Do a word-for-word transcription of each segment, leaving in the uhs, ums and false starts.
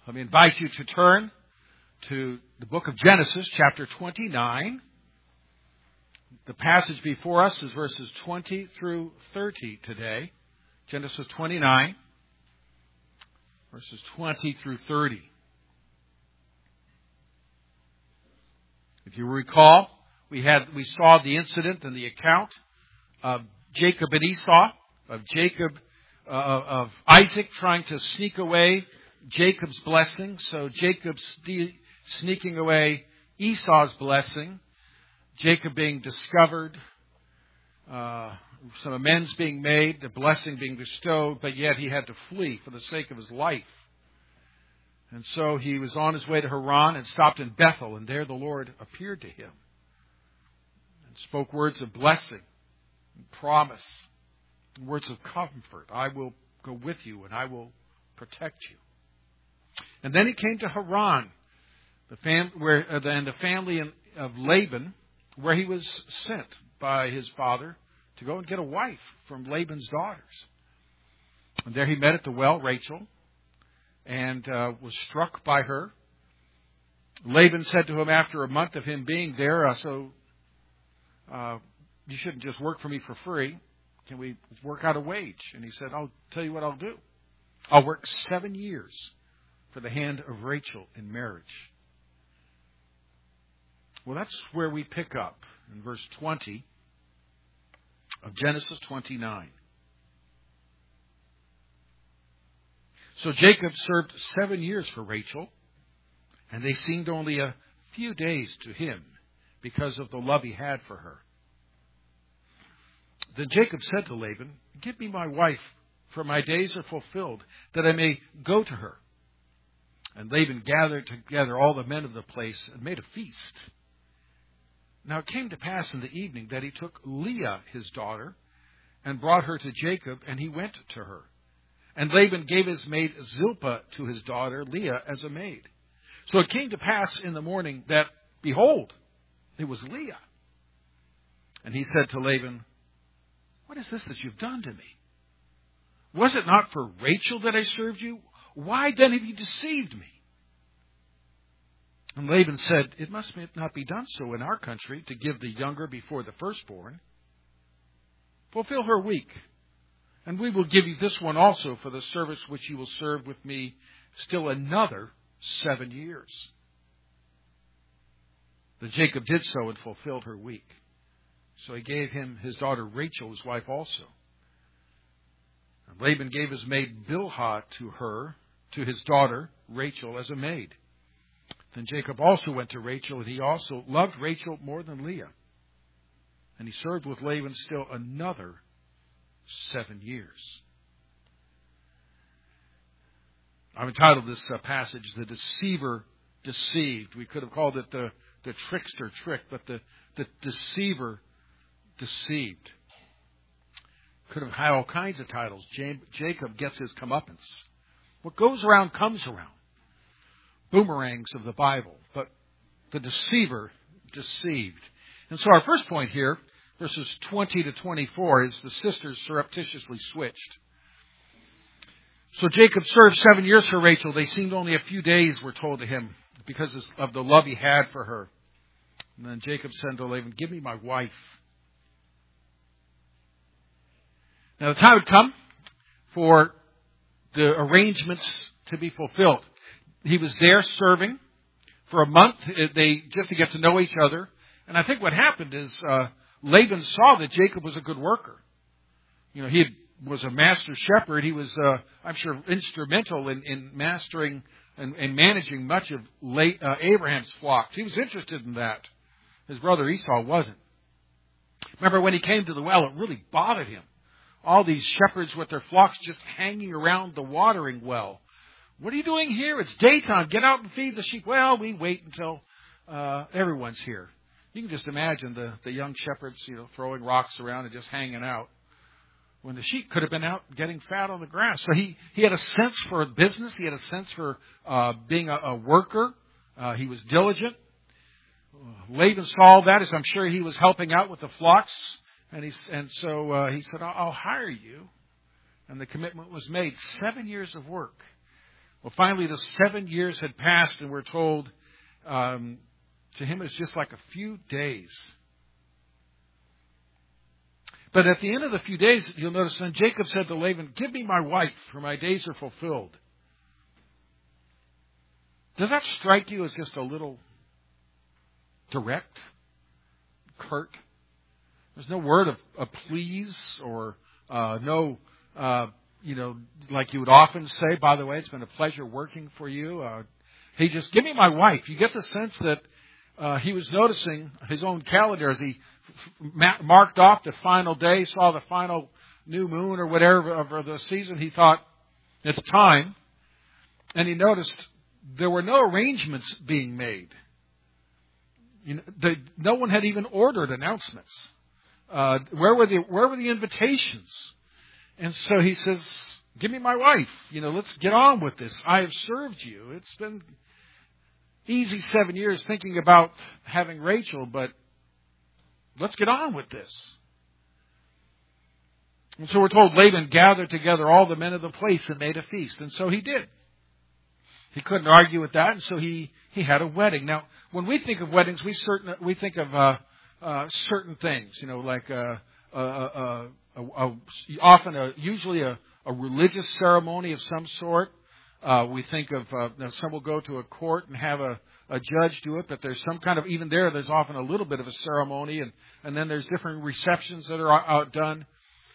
Let me invite you to turn to the book of Genesis, chapter twenty-nine. The passage before us is verses twenty through thirty today. Genesis twenty-nine, verses twenty through thirty. If you recall, we had we saw the incident and the account of Jacob and Esau, of Jacob, uh, of Isaac trying to sneak away Jacob's blessing. So Jacob ste- sneaking away Esau's blessing. Jacob being discovered, uh, some amends being made, the blessing being bestowed, but yet he had to flee for the sake of his life. And so he was on his way to Haran and stopped in Bethel, and there the Lord appeared to him and spoke words of blessing and promise, and words of comfort. I will go with you and I will protect you. And then he came to Haran, the fam- where uh, and the family of Laban, where he was sent by his father to go and get a wife from Laban's daughters. And there he met at the well Rachel, and uh, was struck by her. Laban said to him after a month of him being there, uh, so uh, you shouldn't just work for me for free. Can we work out a wage? And he said, I'll tell you what I'll do. I'll work seven years for the hand of Rachel in marriage. Well, that's where we pick up in verse twenty of Genesis twenty-nine. So Jacob served seven years for Rachel, and they seemed only a few days to him because of the love he had for her. Then Jacob said to Laban, give me my wife, for my days are fulfilled, that I may go to her. And Laban gathered together all the men of the place and made a feast. Now it came to pass in the evening that he took Leah, his daughter, and brought her to Jacob, and he went to her. And Laban gave his maid Zilpah to his daughter Leah as a maid. So it came to pass in the morning that, behold, it was Leah. And he said to Laban, what is this that you've done to me? Was it not for Rachel that I served you? Why then have you deceived me? And Laban said, it must not be done so in our country to give the younger before the firstborn. Fulfill her week, and we will give you this one also for the service which you will serve with me still another seven years. Then Jacob did so and fulfilled her week. So he gave him his daughter Rachel, his wife also. And Laban gave his maid Bilhah to her, to his daughter Rachel as a maid. Then Jacob also went to Rachel, and he also loved Rachel more than Leah. And he served with Laban still another seven years. I've entitled this uh, passage, The Deceiver Deceived. We could have called it the, the trickster trick, but the, the deceiver deceived. Could have had all kinds of titles. Jacob gets his comeuppance. What goes around comes around. Boomerangs of the Bible, but the deceiver deceived. And so our first point here, verses twenty to twenty-four, is the sisters surreptitiously switched. So Jacob served seven years for Rachel. They seemed only a few days, we're told to him, because of the love he had for her. And then Jacob said to Laban, give me my wife. Now the time would come for the arrangements to be fulfilled. He was there serving for a month. They just to get to know each other. And I think what happened is uh, Laban saw that Jacob was a good worker. You know, he had, was a master shepherd. He was, uh, I'm sure, instrumental in, in mastering and, and managing much of late, uh, Abraham's flocks. He was interested in that. His brother Esau wasn't. Remember when he came to the well, it really bothered him. All these shepherds with their flocks just hanging around the watering well. What are you doing here? It's daytime. Get out and feed the sheep. Well, we wait until uh, everyone's here. You can just imagine the, the young shepherds, you know, throwing rocks around and just hanging out, when the sheep could have been out getting fat on the grass. So he, he had a sense for business. He had a sense for uh, being a, a worker. Uh, he was diligent. Laban saw that, as I'm sure he was helping out with the flocks. And, he, and so uh, he said, I'll, I'll hire you. And the commitment was made. Seven years of work. Well, finally, the seven years had passed, and we're told um, to him it's just like a few days. But at the end of the few days, you'll notice, then Jacob said to Laban, "Give me my wife, for my days are fulfilled." Does that strike you as just a little direct, curt? There's no word of, of please or uh, no, uh, you know, like you would often say, by the way, it's been a pleasure working for you. Uh, he just, give me my wife. You get the sense that uh, he was noticing his own calendar as he f- f- marked off the final day, saw the final new moon or whatever of the season. He thought, it's time. And he noticed there were no arrangements being made. You know, the, no one had even ordered announcements. Uh, where were the where were the invitations? And so he says, "Give me my wife. You know, let's get on with this. I have served you. It's been easy seven years thinking about having Rachel, but let's get on with this." And so we're told Laban gathered together all the men of the place and made a feast, and so he did. He couldn't argue with that, and so he, he had a wedding. Now, when we think of weddings, we certain we think of uh, uh, certain things, you know, like uh, uh, uh, uh, uh, often, a, usually a, a religious ceremony of some sort. Uh, we think of uh, now some will go to a court and have a, a judge do it, but there's some kind of even there. There's often a little bit of a ceremony, and, and then there's different receptions that are out done.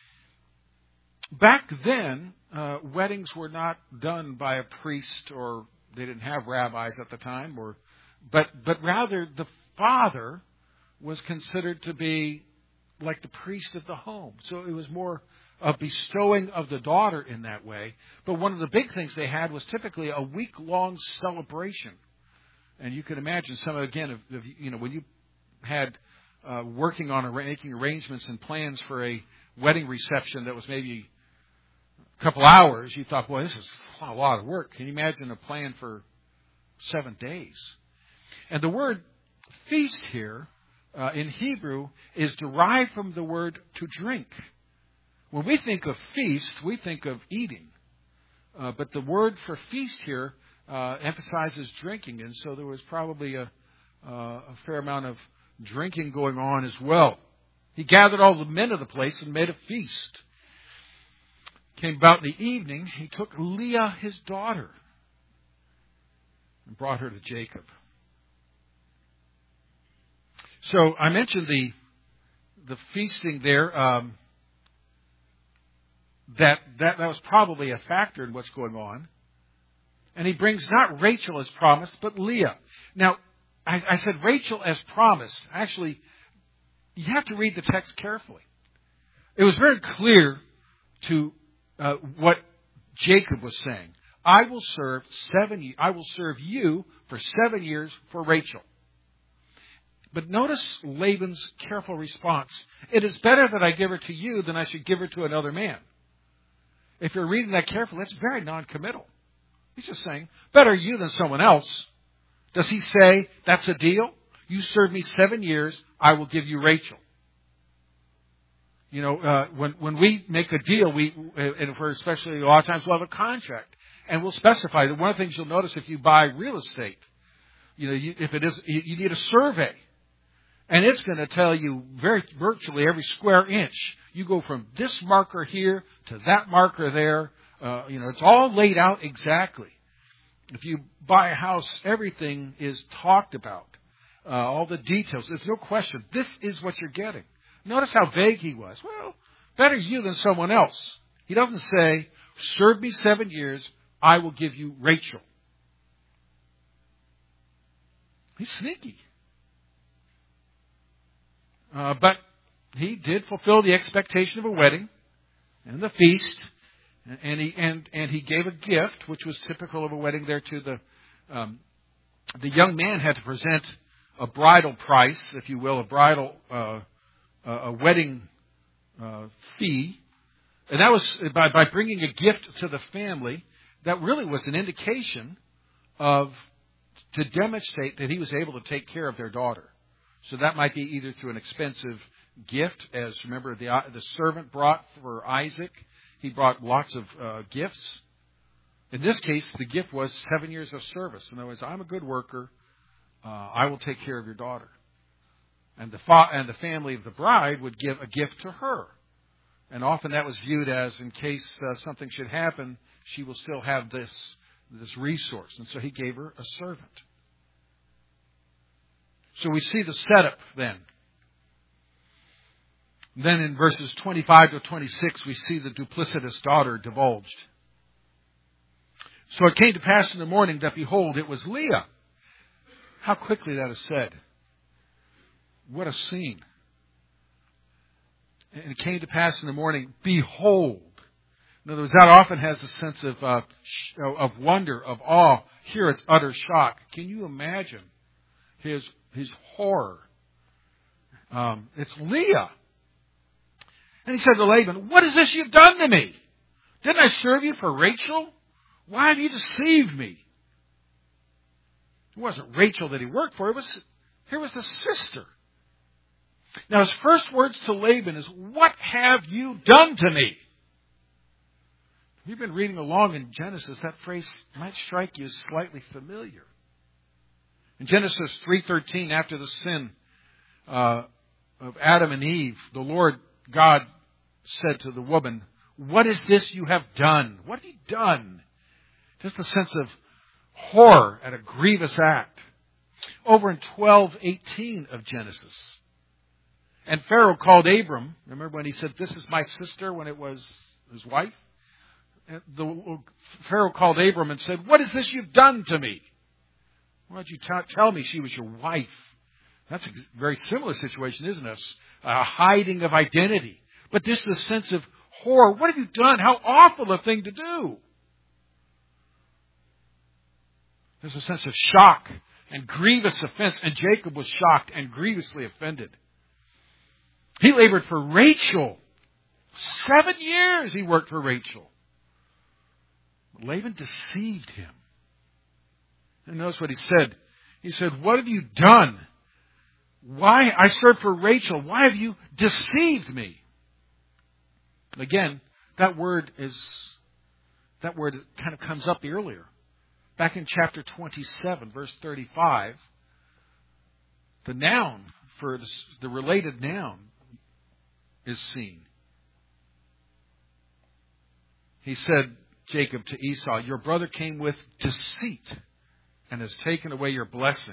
Back then, uh, weddings were not done by a priest, or they didn't have rabbis at the time, or but but rather the father was considered to be like the priest of the home. So it was more a bestowing of the daughter in that way. But one of the big things they had was typically a week-long celebration, and you can imagine some again, if, if you know when you had uh, working on ar- making arrangements and plans for a wedding reception that was maybe couple hours, you thought, boy, this is a lot of work. Can you imagine a plan for seven days? And the word feast here uh, in Hebrew is derived from the word to drink. When we think of feast, we think of eating. Uh, but the word for feast here uh, emphasizes drinking. And so there was probably a, uh, a fair amount of drinking going on as well. He gathered all the men of the place and made a feast. Came about in the evening, he took Leah, his daughter, and brought her to Jacob. So I mentioned the the feasting there. Um, that, that that was probably a factor in what's going on. And he brings not Rachel as promised, but Leah. Now, I, I said Rachel as promised. Actually, you have to read the text carefully. It was very clear to Uh, what Jacob was saying. I will serve seven. I will serve you for seven years for Rachel. But notice Laban's careful response. It is better that I give her to you than I should give her to another man. If you're reading that carefully, that's very non-committal. He's just saying, better you than someone else. Does he say that's a deal? You serve me seven years, I will give you Rachel. You know, uh, when when we make a deal, we and for especially a lot of times we'll have a contract, and we'll specify that. One of the things you'll notice if you buy real estate, you know, you, if it is, you, you need a survey, and it's going to tell you very virtually every square inch. You go from this marker here to that marker there. Uh, you know, it's all laid out exactly. If you buy a house, everything is talked about, uh, all the details. There's no question. This is what you're getting. Notice how vague he was. Well, better you than someone else. He doesn't say, serve me seven years, I will give you Rachel. He's sneaky. Uh, but he did fulfill the expectation of a wedding and the feast, and he and, and he gave a gift, which was typical of a wedding there to the um, the young man had to present a bridal price, if you will, a bridal uh a wedding uh, fee, and that was by, by bringing a gift to the family. That really was an indication of to demonstrate that he was able to take care of their daughter. So that might be either through an expensive gift, as remember the the servant brought for Isaac. He brought lots of uh, gifts, In this case, the gift was seven years of service. In other words, I'm a good worker. Uh, I will take care of your daughter. And the fa- and the family of the bride would give a gift to her. And often that was viewed as, in case uh, something should happen, she will still have this, this resource. And so he gave her a servant. So we see the setup then. Then in verses twenty-five to twenty-six, we see the duplicitous daughter divulged. So it came to pass in the morning that, behold, it was Leah. How quickly that is said. What a scene. And it came to pass in the morning, behold. In other words, that often has a sense of uh, of wonder, of awe. Here it's utter shock. Can you imagine his his horror? Um, it's Leah. And he said to Laban, what is this you've done to me? Didn't I serve you for Rachel? Why have you deceived me? It wasn't Rachel that he worked for. It was, here was the sister. Now his first words to Laban is, what have you done to me? If you've been reading along in Genesis, that phrase might strike you as slightly familiar. In Genesis three thirteen, after the sin uh, of Adam and Eve, the Lord God said to the woman, what is this you have done? What have you done? Just a sense of horror at a grievous act. Over in twelve eighteen of Genesis. And Pharaoh called Abram. Remember when he said, this is my sister, when it was his wife? And the, Pharaoh called Abram and said, what is this you've done to me? Why don't you t- tell me she was your wife? That's a very similar situation, isn't it? A hiding of identity. But this is a sense of horror. What have you done? How awful a thing to do. There's a sense of shock and grievous offense. And Jacob was shocked and grievously offended. He labored for Rachel. Seven years he worked for Rachel. Laban deceived him. And notice what he said. He said, what have you done? Why? I served for Rachel. Why have you deceived me? Again, that word is, that word kind of comes up earlier. Back in chapter twenty-seven, verse thirty-five, the noun for this, the related noun is seen. He said, Jacob to Esau, your brother came with deceit and has taken away your blessing.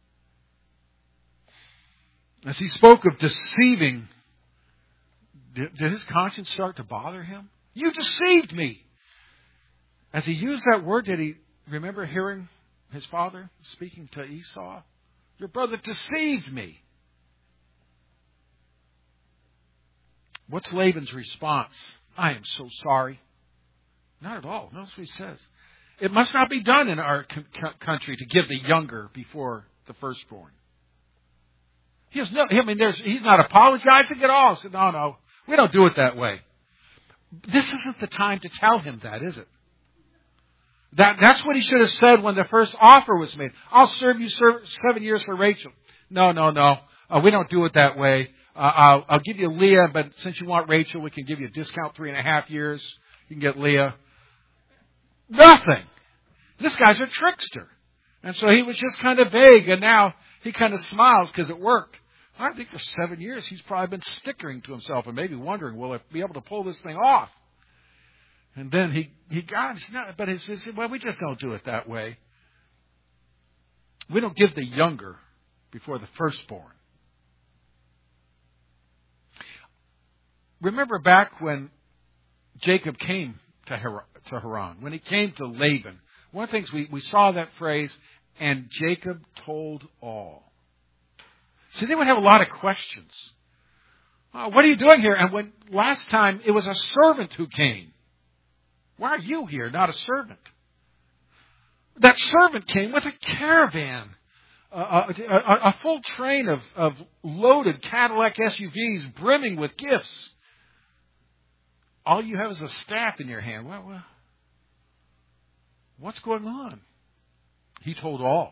As he spoke of deceiving, did, did his conscience start to bother him? You deceived me. As he used that word, did he remember hearing his father speaking to Esau? Your brother deceived me. What's Laban's response? I am so sorry. Not at all. Notice what he says. It must not be done in our country to give the younger before the firstborn. He has no, I mean, there's, he's not apologizing at all. He said, no, no, we don't do it that way. This isn't the time to tell him that, is it? That, that's what he should have said when the first offer was made. I'll serve you seven years for Rachel. No, no, no. Uh, we don't do it that way. Uh, I'll, I'll give you Leah, but since you want Rachel, we can give you a discount three and a half years. You can get Leah. Nothing. This guy's a trickster. And so he was just kind of vague, and now he kind of smiles because it worked. I think for seven years he's probably been stickering to himself and maybe wondering, will I be able to pull this thing off? And then he, he got it. But he said, well, we just don't do it that way. We don't give the younger before the firstborn. Remember back when Jacob came to Haran, when he came to Laban, one of the things we, we saw that phrase, and Jacob told all. See, they would have a lot of questions. Uh, what are you doing here? And when last time it was a servant who came. Why are you here, not a servant? That servant came with a caravan, uh, a, a, a full train of, of loaded Cadillac S U Vs brimming with gifts. All you have is a staff in your hand. Well, well, what's going on? He told all.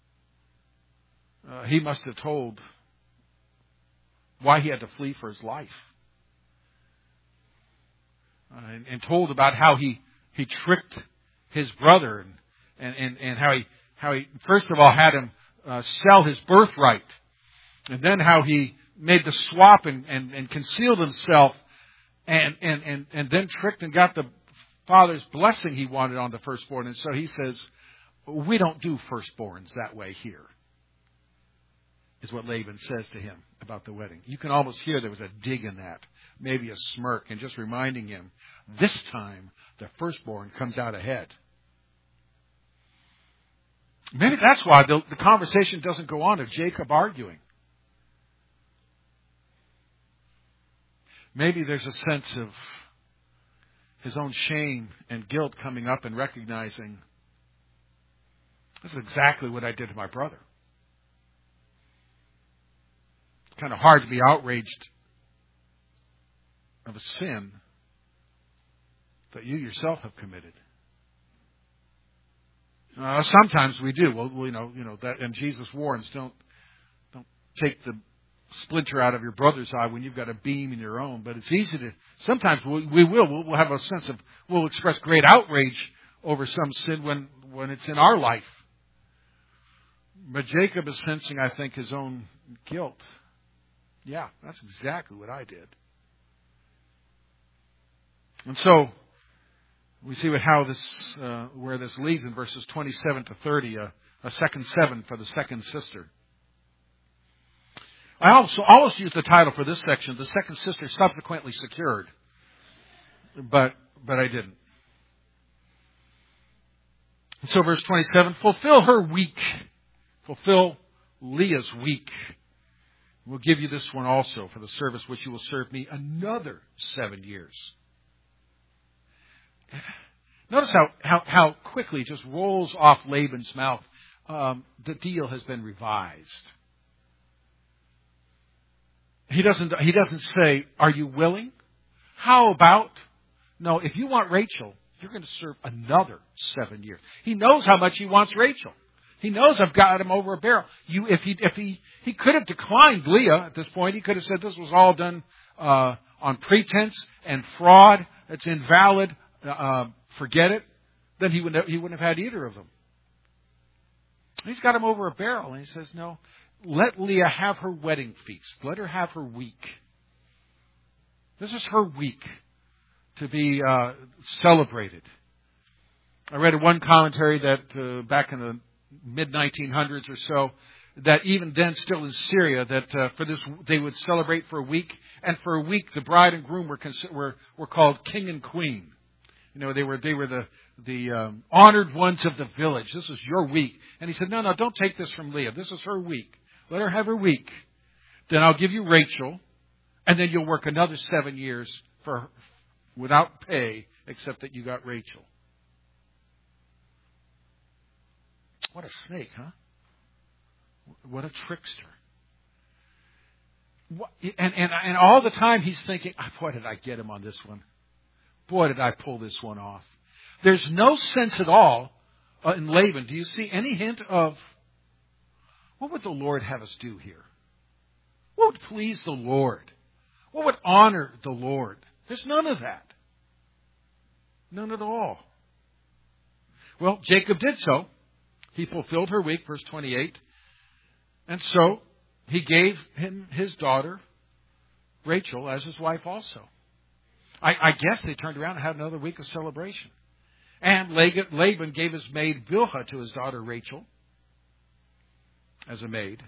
Uh, he must have told why he had to flee for his life. Uh, and, and told about how he, he tricked his brother, and, and, and how he, how he, first of all, had him uh, sell his birthright, and then how he made the swap and, and, and concealed himself, and, and, and, and then tricked and got the father's blessing he wanted on the firstborn. And so he says, we don't do firstborns that way here, is what Laban says to him about the wedding. You can almost hear there was a dig in that, maybe a smirk, and just reminding him, this time the firstborn comes out ahead. Maybe that's why the, the conversation doesn't go on of Jacob arguing. Maybe there's a sense of his own shame and guilt coming up and recognizing, this is exactly what I did to my brother. It's kind of hard to be outraged of a sin that you yourself have committed. Uh, sometimes we do. Well, you know, you know that, and Jesus warns, don't don't take the splinter out of your brother's eye when you've got a beam in your own. But it's easy to. Sometimes we, we will. We'll, we'll have a sense of. We'll express great outrage over some sin when when it's in our life. But Jacob is sensing, I think, his own guilt. Yeah, that's exactly what I did. And so we see what, how this, uh, where this leads in verses twenty-seven to thirty, a, a second seven for the second sister. I also almost used the title for this section, the second sister subsequently secured, but but I didn't. So verse twenty-seven, fulfill her week, fulfill Leah's week. We'll give you this one also for the service which you will serve me another seven years. Notice how, how, how quickly it just rolls off Laban's mouth. Um, the deal has been revised. He doesn't, he doesn't say, are you willing? How about? No, if you want Rachel, you're going to serve another seven years. He knows how much he wants Rachel. He knows I've got him over a barrel. You, if he, if he, he could have declined Leah at this point. He could have said this was all done uh, on pretense and fraud. It's invalid. Uh, forget it. Then he wouldn't have, he wouldn't have had either of them. He's got him over a barrel, and he says, no, let Leah have her wedding feast. Let her have her week. This is her week to be uh, celebrated. I read in one commentary that uh, back in the mid nineteen hundreds or so, that even then still in Syria, that uh, for this they would celebrate for a week, and for a week the bride and groom were cons- were, were called king and queen. You know, they were they were the the um, honored ones of the village. This is your week. And he said, no, no, don't take this from Leah. This is her week. Let her have her week. Then I'll give you Rachel, and then you'll work another seven years for her, without pay, except that you got Rachel. What a snake, huh? What a trickster. What, and, and, and all the time he's thinking, boy, did I get him on this one. Boy, did I pull this one off. There's no sense at all uh, in Laban. Do you see any hint of what would the Lord have us do here? What would please the Lord? What would honor the Lord? There's none of that. None at all. Well, Jacob did so. He fulfilled her week, verse twenty-eight. And so he gave him his daughter, Rachel, as his wife also. I, I guess they turned around and had another week of celebration. And Laban gave his maid Bilhah to his daughter Rachel as a maid.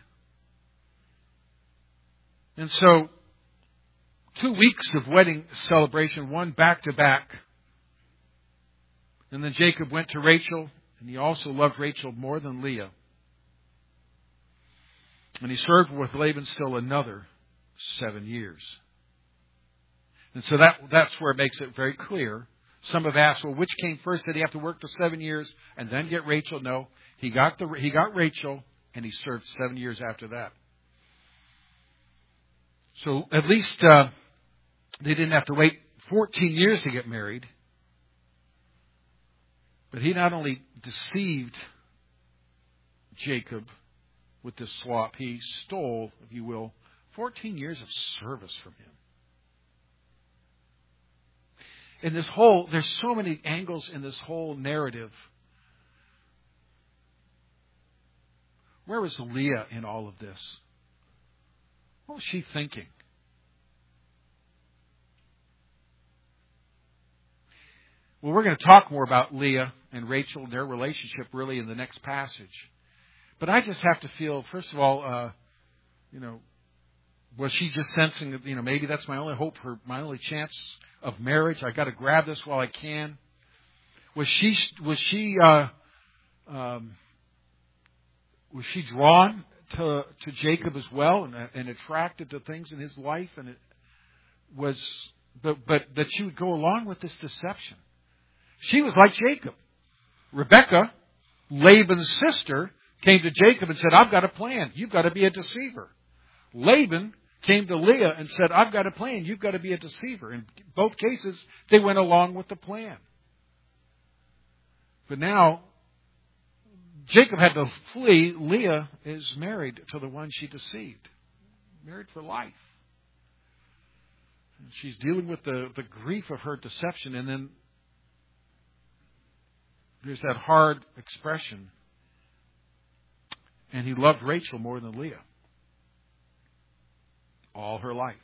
And so two weeks of wedding celebration, one back to back. And then Jacob went to Rachel, and he also loved Rachel more than Leah. And he served with Laban still another seven years. And so that that's where it makes it very clear. Some have asked, well, which came first? Did he have to work for seven years and then get Rachel? No, he got the he got Rachel, and he served seven years after that. So at least uh, they didn't have to wait fourteen years to get married. But he not only deceived Jacob with this swap, he stole, if you will, fourteen years of service from him. in this whole, there's so many angles in this whole narrative. Where was Leah in all of this? What was she thinking? Well, we're going to talk more about Leah and Rachel and their relationship really in the next passage. But I just have to feel, first of all, uh, you know, was she just sensing that, you know, maybe that's my only hope for my only chance of marriage? I got to grab this while I can. Was she was she uh, um, was she drawn to to Jacob as well and, and attracted to things in his life? And it was, but but that she would go along with this deception. She was like Jacob. Rebekah, Laban's sister, came to Jacob and said, I've got a plan. You've got to be a deceiver. Laban came to Leah and said, I've got a plan. You've got to be a deceiver. In both cases, they went along with the plan. But now, Jacob had to flee. Leah is married to the one she deceived. Married for life. And she's dealing with the, the grief of her deception. And then there's that hard expression. And he loved Rachel more than Leah. All her life.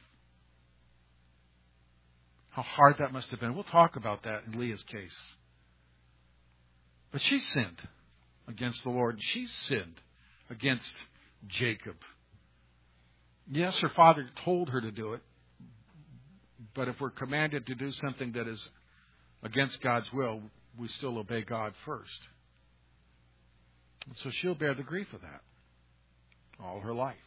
How hard that must have been. We'll talk about that in Leah's case. But she sinned against the Lord. She sinned against Jacob. Yes, her father told her to do it. But if we're commanded to do something that is against God's will, we still obey God first. And so she'll bear the grief of that all her life.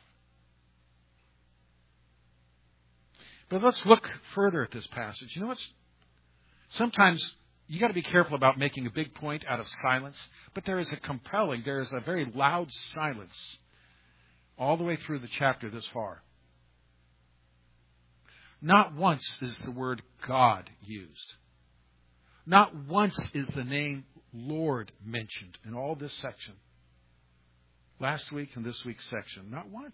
But let's look further at this passage. You know what's, sometimes you got to be careful about making a big point out of silence, but there is a compelling, there is a very loud silence all the way through the chapter this far. Not once is the word God used. Not once is the name Lord mentioned in all this section. Last week and this week's section. Not once.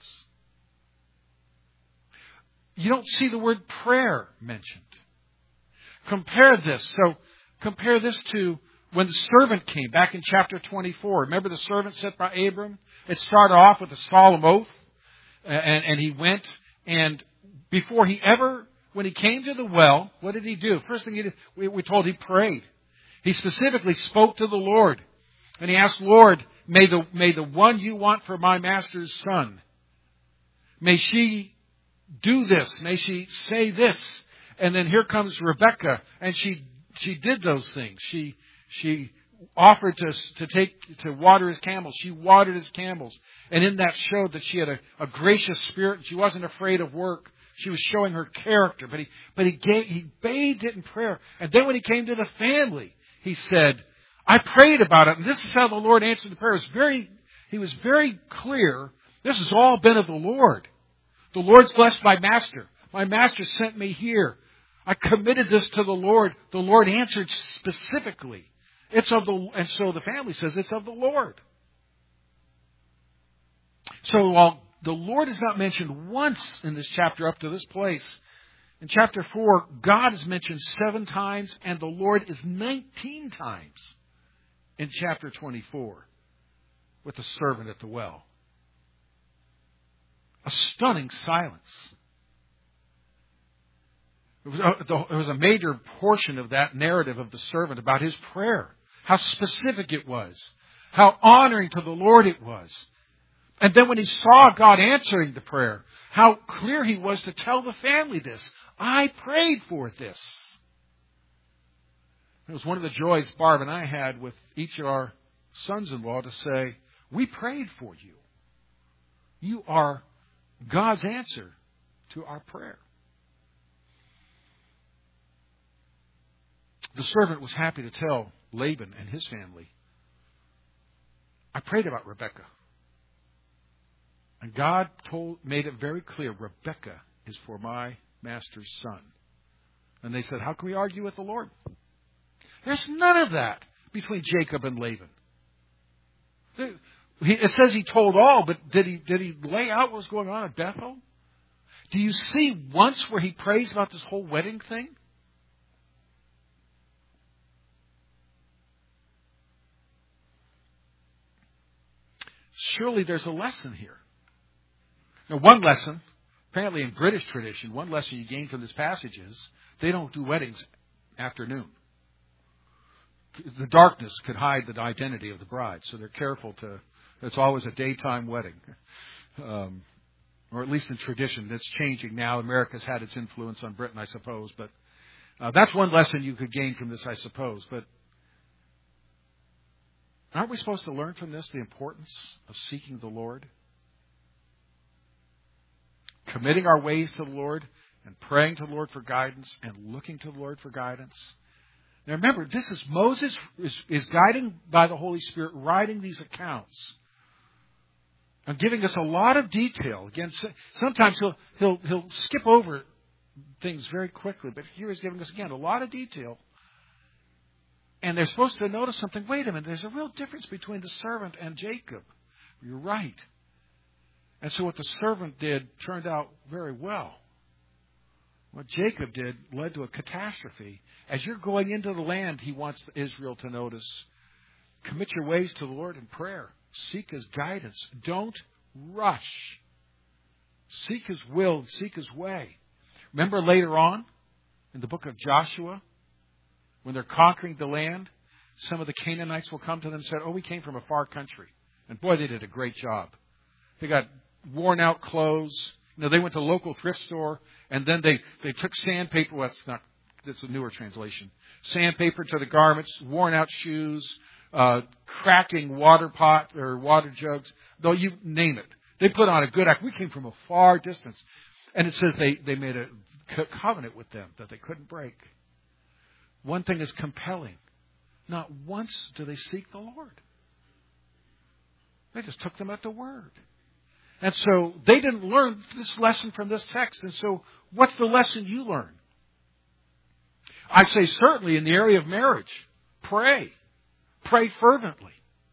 You don't see the word prayer mentioned. Compare this. So compare this to when the servant came back in chapter twenty-four. Remember the servant sent by Abram? It started off with a solemn oath. And, and he went and before he ever, when he came to the well, what did he do? First thing he did, we, we're told he prayed. He specifically spoke to the Lord. And he asked, Lord, may the, may the one you want for my master's son, may she do this. May she say this. And then here comes Rebekah, and she she did those things. She she offered to to take to water his camels. She watered his camels, and in that showed that she had a, a gracious spirit. And she wasn't afraid of work. She was showing her character. But he but he gave, he bathed it in prayer. And then when he came to the family, he said, "I prayed about it, and this is how the Lord answered the prayer." It was very he was very clear. This has all been of the Lord. The Lord's blessed my master. My master sent me here. I committed this to the Lord. The Lord answered specifically. It's of the, and so the family says it's of the Lord. So while the Lord is not mentioned once in this chapter up to this place, in chapter four, God is mentioned seven times and the Lord is nineteen times in chapter twenty-four with the servant at the well. A stunning silence. It was, a, it was a major portion of that narrative of the servant about his prayer. How specific it was. How honoring to the Lord it was. And then when he saw God answering the prayer, how clear he was to tell the family this. I prayed for this. It was one of the joys Barb and I had with each of our sons-in-law to say, we prayed for you. You are God's answer to our prayer. The servant was happy to tell Laban and his family, I prayed about Rebekah. And God told, made it very clear, Rebekah is for my master's son. And they said, how can we argue with the Lord? There's none of that between Jacob and Laban. It says he told all, but did he did he lay out what was going on at Bethel? Do you see once where he prays about this whole wedding thing? surely there's a lesson here. Now, one lesson, apparently in British tradition, one lesson you gain from this passage is they don't do weddings after noon. The darkness could hide the identity of the bride, so they're careful to, it's always a daytime wedding. Um, or at least in tradition. That's changing now. America's had its influence on Britain, I suppose. But uh, that's one lesson you could gain from this, I suppose. But aren't we supposed to learn from this the importance of seeking the Lord? Committing our ways to the Lord and praying to the Lord for guidance and looking to the Lord for guidance. Now remember, this is Moses is, is guiding by the Holy Spirit, writing these accounts and giving us a lot of detail. Again, sometimes he'll he'll he'll skip over things very quickly, but here he's giving us again a lot of detail. And they're supposed to notice something. Wait a minute, there's a real difference between the servant and Jacob. You're right. And so what the servant did turned out very well. What Jacob did led to a catastrophe. As you're going into the land, he wants Israel to notice. Commit your ways to the Lord in prayer. Seek His guidance. Don't rush. Seek His will. Seek His way. Remember later on in the book of Joshua, when they're conquering the land, some of the Canaanites will come to them and say, oh, we came from a far country. And boy, they did a great job. They got worn out clothes. You know, they went to a local thrift store, and then they, they took sandpaper. Well, that's not, that's a newer translation. Sandpaper to the garments, worn out shoes, uh, cracking water pot or water jugs. Though you name it. They put on a good act. We came from a far distance. And it says they, they made a covenant with them that they couldn't break. One thing is compelling. Not once do they seek the Lord. They just took them at the word. And so they didn't learn this lesson from this text. And so what's the lesson you learn? I say certainly in the area of marriage, pray. Pray fervently.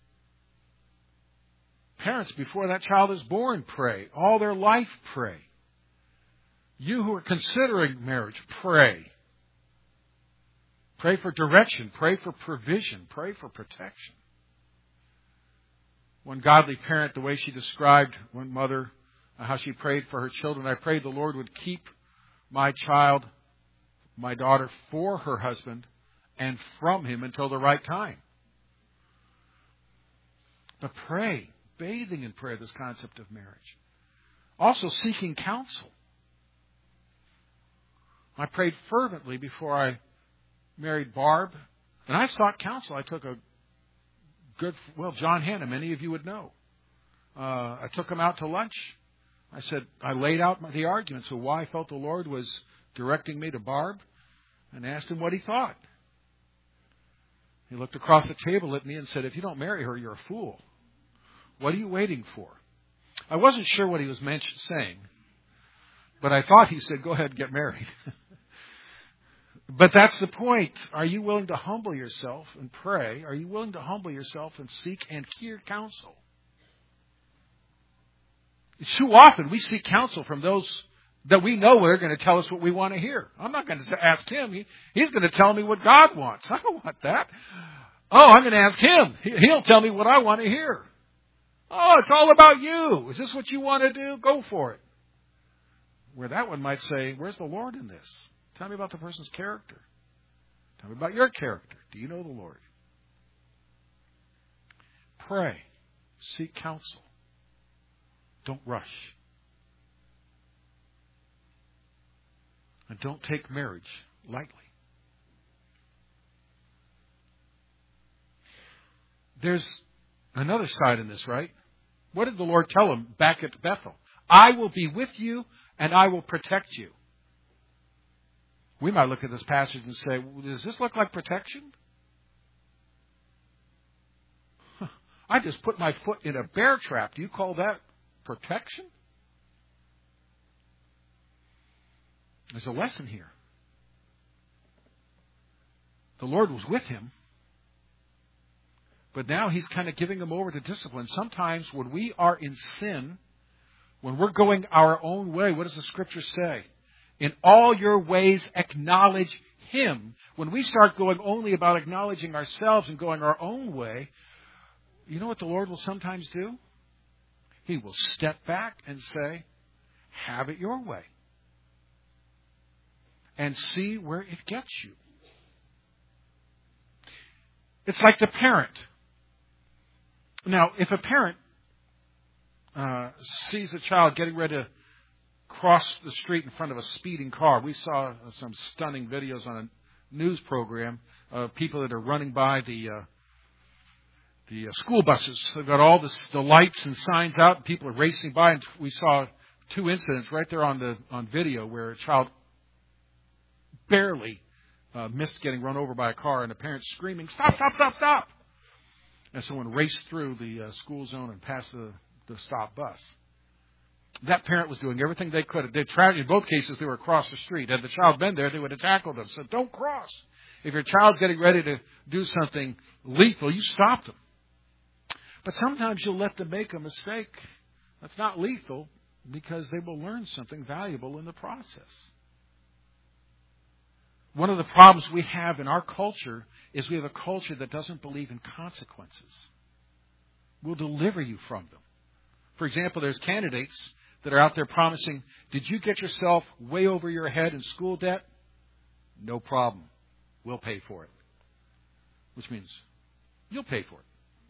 Parents, before that child is born, pray. All their life, pray. You who are considering marriage, pray. Pray for direction. Pray for provision. Pray for protection. One godly parent, the way she described one mother, how she prayed for her children, I prayed the Lord would keep my child, my daughter, for her husband and from him until the right time. But pray, bathing in prayer, this concept of marriage. Also seeking counsel. I prayed fervently before I married Barb, and I sought counsel. I took a good, well, John Hanna, many of you would know. Uh, I took him out to lunch. I said, I laid out the arguments of why I felt the Lord was directing me to Barb and asked him what he thought. He looked across the table at me and said, if you don't marry her, you're a fool. What are you waiting for? I wasn't sure what he was mentioned, saying, but I thought he said, go ahead and get married. But that's the point. Are you willing to humble yourself and pray? Are you willing to humble yourself and seek and hear counsel? Too often we seek counsel from those that we know are going to tell us what we want to hear. I'm not going to ask him. He, he's going to tell me what God wants. I don't want that. Oh, I'm going to ask him. He, he'll tell me what I want to hear. Oh, it's all about you. Is this what you want to do? Go for it. Where that one might say, where's the Lord in this? Tell me about the person's character. Tell me about your character. Do you know the Lord? Pray. Seek counsel. Don't rush. And don't take marriage lightly. There's another side in this, right? What did the Lord tell him back at Bethel? I will be with you and I will protect you. We might look at this passage and say, well, does this look like protection? I just put my foot in a bear trap. Do you call that protection? There's a lesson here. The Lord was with him, but now he's kind of giving him over to discipline. Sometimes when we are in sin, when we're going our own way, what does the Scripture say? In all your ways, acknowledge Him. When we start going only about acknowledging ourselves and going our own way, you know what the Lord will sometimes do? He will step back and say, have it your way. And see where it gets you. It's like the parent. Now, if a parent uh, sees a child getting ready to cross the street in front of a speeding car, we saw some stunning videos on a news program of people that are running by the uh, the uh, school buses. They've got all the, the lights and signs out, and people are racing by. And we saw two incidents right there on the on video where a child barely uh, missed getting run over by a car, and the parents screaming, "Stop! Stop! Stop! Stop!" And someone raced through the uh, school zone and past the, the stop bus. That parent was doing everything they could. They tried, in both cases, they were across the street. Had the child been there, they would have tackled them. Said, "Don't cross." If your child's getting ready to do something lethal, you stop them. But sometimes you'll let them make a mistake that's not lethal because they will learn something valuable in the process. One of the problems we have in our culture is we have a culture that doesn't believe in consequences. We'll deliver you from them. For example, there's candidates that are out there promising, did you get yourself way over your head in school debt? No problem. We'll pay for it. Which means you'll pay for it.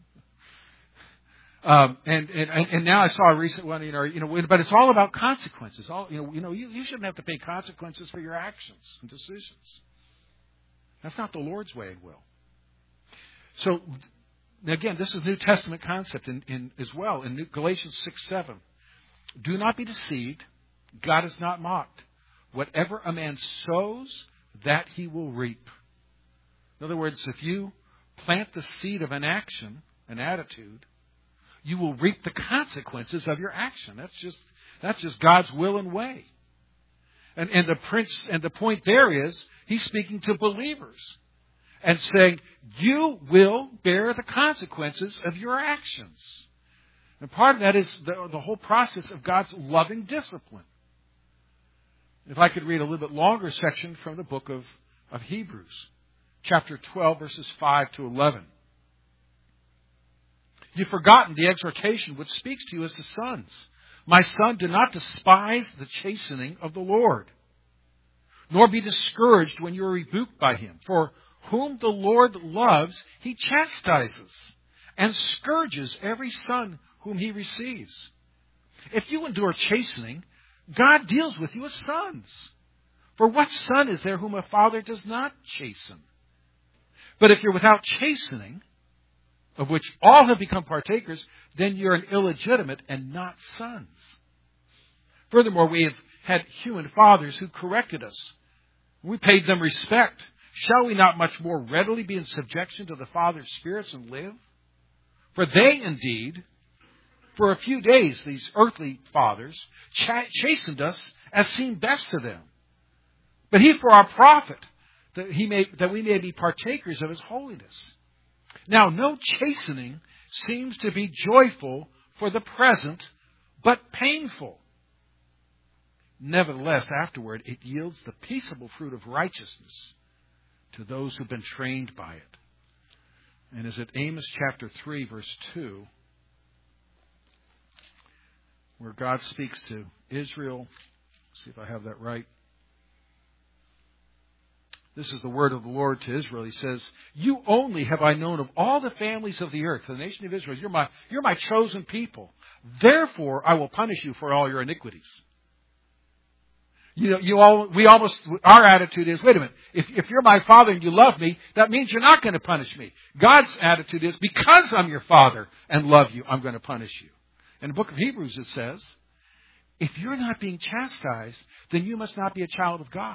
Um, and, and and now I saw a recent one, you know, you know, but it's all about consequences. All you know, you know, you, you shouldn't have to pay consequences for your actions and decisions. That's not the Lord's way and will. So, again, this is New Testament concept in, in as well in Galatians six seven. Do not be deceived; God is not mocked. Whatever a man sows, that he will reap. In other words, if you plant the seed of an action, an attitude, you will reap the consequences of your action. That's just that's just God's will and way. And and the prince and the point there is he's speaking to believers and saying you will bear the consequences of your actions. And part of that is the, the whole process of God's loving discipline. If I could read a little bit longer section from the book of, of Hebrews, chapter twelve, verses five to eleven. You've forgotten the exhortation which speaks to you as to sons. My son, do not despise the chastening of the Lord, nor be discouraged when you are rebuked by him. For whom the Lord loves, he chastises and scourges every son whom he receives. If you endure chastening, God deals with you as sons. For what son is there whom a father does not chasten? But if you're without chastening, of which all have become partakers, then you're an illegitimate and not sons. Furthermore, we have had human fathers who corrected us. We paid them respect. Shall we not much more readily be in subjection to the Father of spirits and live? For they indeed, for a few days, these earthly fathers, ch- chastened us as seemed best to them. But he for our profit, that, he may, that we may be partakers of his holiness. Now, no chastening seems to be joyful for the present, but painful. Nevertheless, afterward, it yields the peaceable fruit of righteousness to those who've been trained by it. And is it Amos chapter three, verse two, where God speaks to Israel? Let's see if I have that right. This is the word of the Lord to Israel. He says, you only have I known of all the families of the earth, the nation of Israel. You're my, you're my chosen people. Therefore, I will punish you for all your iniquities. You know, you all, we almost, our attitude is, wait a minute, if, if you're my father and you love me, that means you're not going to punish me. God's attitude is, because I'm your father and love you, I'm going to punish you. In the book of Hebrews it says, if you're not being chastised, then you must not be a child of God.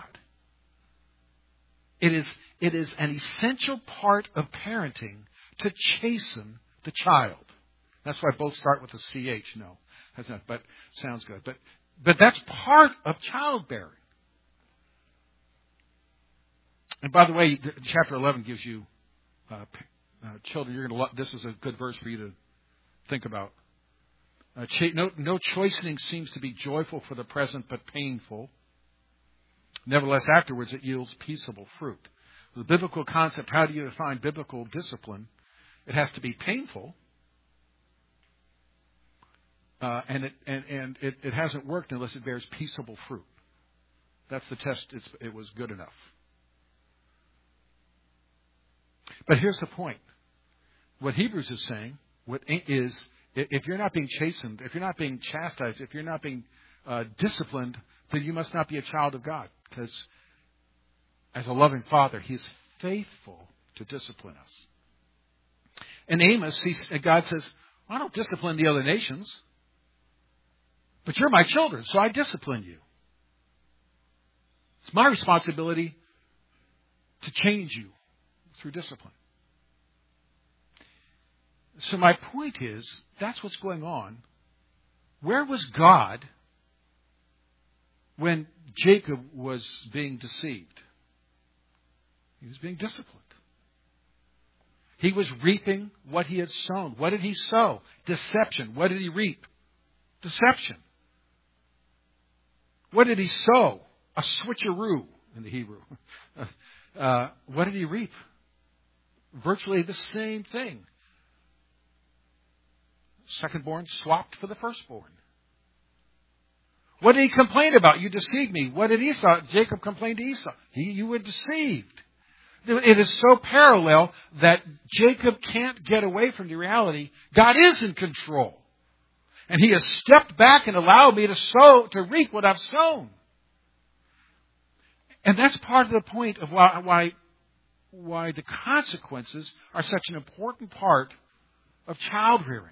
It is, it is an essential part of parenting to chasten the child. That's why both start with a C H. No, that's not, but sounds good. But, but that's part of childbearing. And by the way, chapter eleven gives you, uh, uh, children, you're going to love, this is a good verse for you to think about. Uh, cha- no, no chastening seems to be joyful for the present, but painful. Nevertheless, afterwards, it yields peaceable fruit. The biblical concept, how do you define biblical discipline? It has to be painful. Uh, and it, and, and it, it hasn't worked unless it bears peaceable fruit. That's the test. It's, it was good enough. But here's the point. What Hebrews is saying what is, if you're not being chastened, if you're not being chastised, if you're not being uh, disciplined, then you must not be a child of God. Because as a loving Father, He is faithful to discipline us. In Amos, he, God says, I don't discipline the other nations, but you're my children, so I discipline you. It's my responsibility to change you through discipline. So my point is, that's what's going on. Where was God when Jacob was being deceived? He was being disciplined. He was reaping what he had sown. What did he sow? Deception. What did he reap? Deception. What did he sow? A switcheroo in the Hebrew. Uh, what did he reap? Virtually the same thing. Secondborn swapped for the firstborn. What did he complain about? You deceived me. What did Esau? Jacob complained to Esau. He, you were deceived. It is so parallel that Jacob can't get away from the reality. God is in control. And He has stepped back and allowed me to sow, to reap what I've sown. And that's part of the point of why, why, why the consequences are such an important part of child rearing.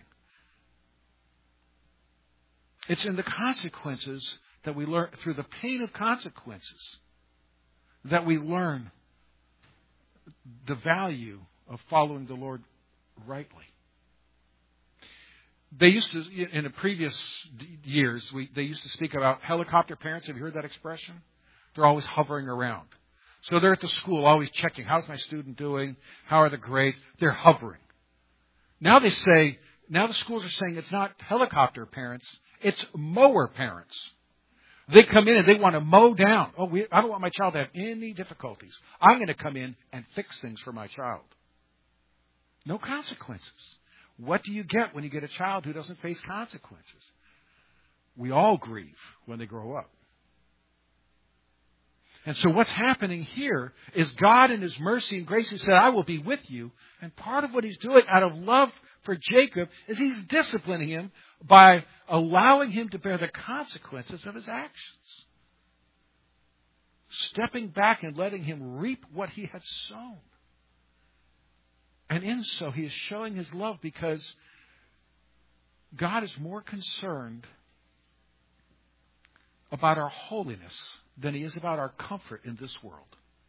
It's in the consequences that we learn, through the pain of consequences, that we learn the value of following the Lord rightly. They used to, in the previous years, we, they used to speak about helicopter parents. Have you heard that expression? They're always hovering around. So they're at the school always checking, how's my student doing? How are the grades? They're hovering. Now they say, now the schools are saying it's not helicopter parents, it's mower parents. They come in and they want to mow down. Oh, we, I don't want my child to have any difficulties. I'm going to come in and fix things for my child. No consequences. What do you get when you get a child who doesn't face consequences? We all grieve when they grow up. And so what's happening here is God in His mercy and grace, He said, I will be with you. And part of what He's doing out of love for Jacob is He's disciplining him by allowing him to bear the consequences of his actions. Stepping back and letting him reap what he had sown. And in so, He is showing His love because God is more concerned about our holiness than He is about our comfort in this world.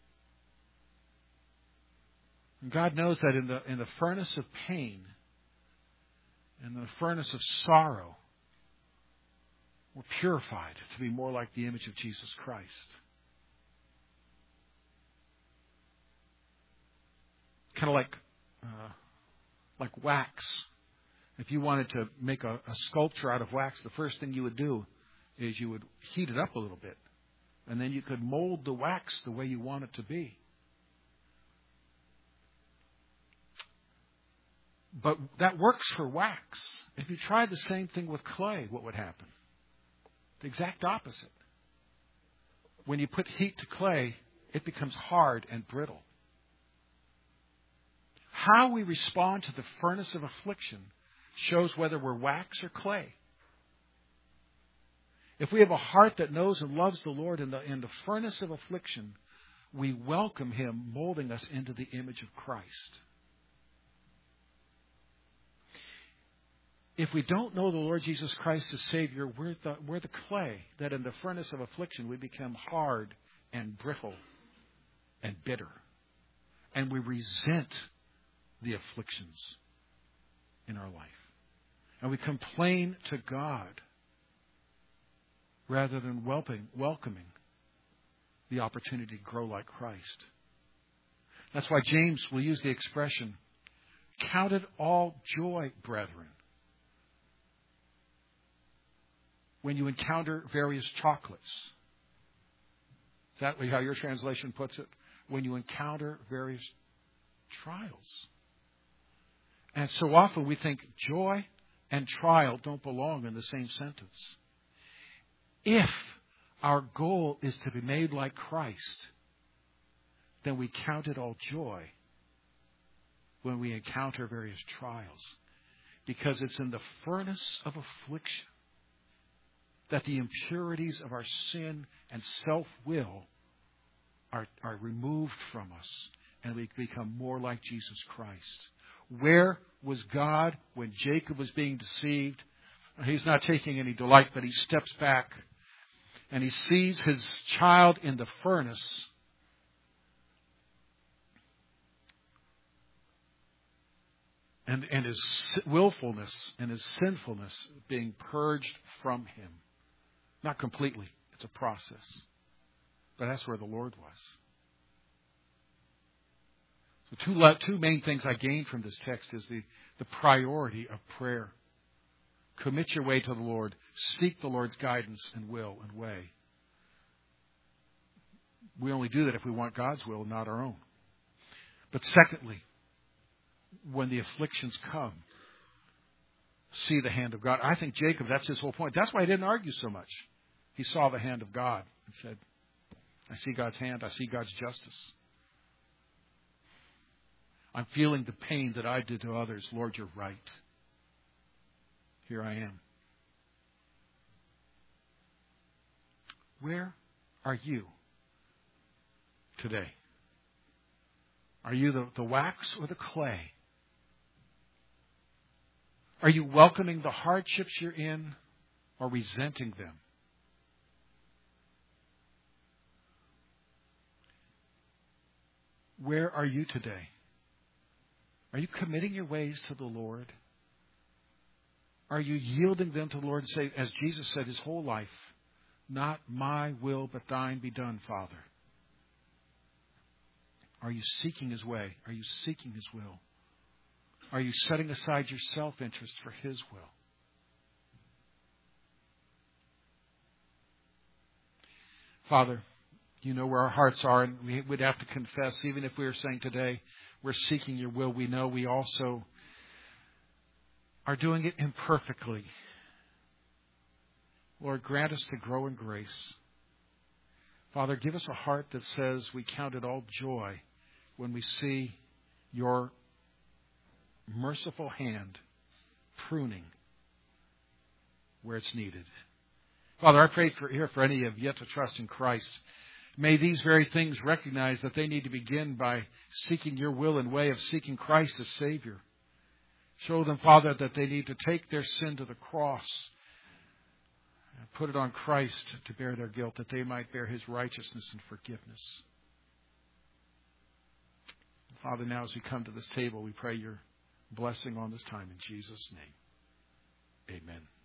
And God knows that in the in the furnace of pain, in the furnace of sorrow, we're purified to be more like the image of Jesus Christ. Kind of like uh, like wax. If you wanted to make a, a sculpture out of wax, the first thing you would do is you would heat it up a little bit. And then you could mold the wax the way you want it to be. But that works for wax. If you tried the same thing with clay, what would happen? The exact opposite. When you put heat to clay, it becomes hard and brittle. How we respond to the furnace of affliction shows whether we're wax or clay. If we have a heart that knows and loves the Lord in the, in the furnace of affliction, we welcome Him molding us into the image of Christ. If we don't know the Lord Jesus Christ as Savior, we're the, we're the clay that in the furnace of affliction we become hard and brittle and bitter. And we resent the afflictions in our life. And we complain to God rather than welcoming, welcoming the opportunity to grow like Christ. That's why James will use the expression, count it all joy, brethren, when you encounter various chocolates. Is that how your translation puts it? When you encounter various trials. And so often we think joy, and trial don't belong in the same sentence. If our goal is to be made like Christ, then we count it all joy when we encounter various trials, because it's in the furnace of affliction that the impurities of our sin and self-will are, are removed from us, and we become more like Jesus Christ. Where was God when Jacob was being deceived? He's not taking any delight, but he steps back and he sees his child in the furnace. And, and his willfulness and his sinfulness being purged from him. Not completely. It's a process. But that's where the Lord was. So two, two main things I gained from this text is the, the priority of prayer. Commit your way to the Lord. Seek the Lord's guidance and will and way. We only do that if we want God's will, not our own. But secondly, when the afflictions come, see the hand of God. I think Jacob, that's his whole point. That's why he didn't argue so much. He saw the hand of God and said, I see God's hand. I see God's justice. I'm feeling the pain that I did to others. Lord, you're right. Here I am. Where are you today? Are you the, the wax or the clay? Are you welcoming the hardships you're in or resenting them? Where are you today? Are you committing your ways to the Lord? Are you yielding them to the Lord and say, as Jesus said his whole life, not my will but thine be done, Father? Are you seeking his way? Are you seeking his will? Are you setting aside your self-interest for his will? Father, you know where our hearts are, and we would have to confess, even if we were saying today, we're seeking your will, we know we also are doing it imperfectly. Lord, grant us to grow in grace. Father, give us a heart that says we count it all joy when we see your merciful hand pruning where it's needed. Father, I pray for here for any who have yet to trust in Christ. May these very things recognize that they need to begin by seeking your will and way of seeking Christ as Savior. Show them, Father, that they need to take their sin to the cross and put it on Christ to bear their guilt, that they might bear his righteousness and forgiveness. Father, now as we come to this table, we pray your blessing on this time in Jesus' name. Amen.